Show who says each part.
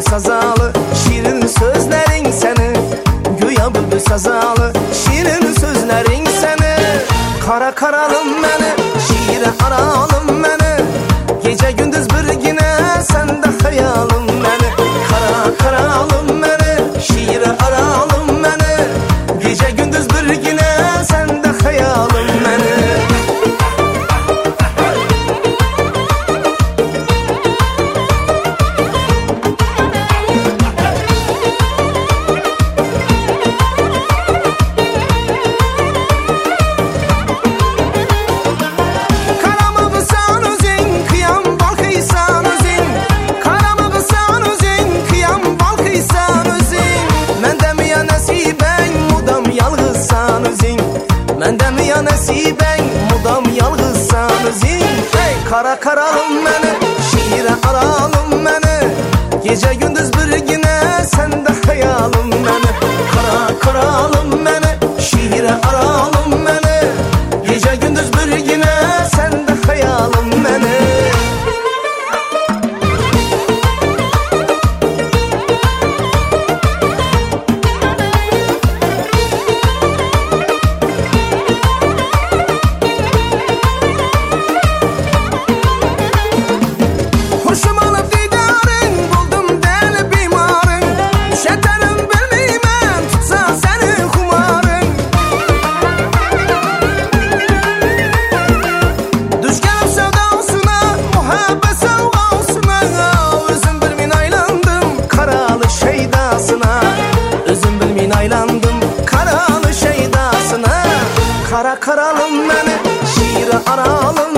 Speaker 1: sazalı, şirin sözlerin seni. Güya bülbül sazalı, şirin sözlerin seni. Kara karalım beni, şiire aralım beni. Gece gündüz bir yine sende hayalım beni. Kara karalım beni, şiire aralım beni. Gece gündüz bir yine sende hayalım beni. Menden ya nasiben mudam yalğızsan özün. Hey kara karalım beni, şiire aralım beni. Gece gündüz bir yine sende hayalım beni. Kara karalım beni, şiire aralım beni. Gece gündüz bir yine sende hayalım beni. Kara karalım beni, şiire aralım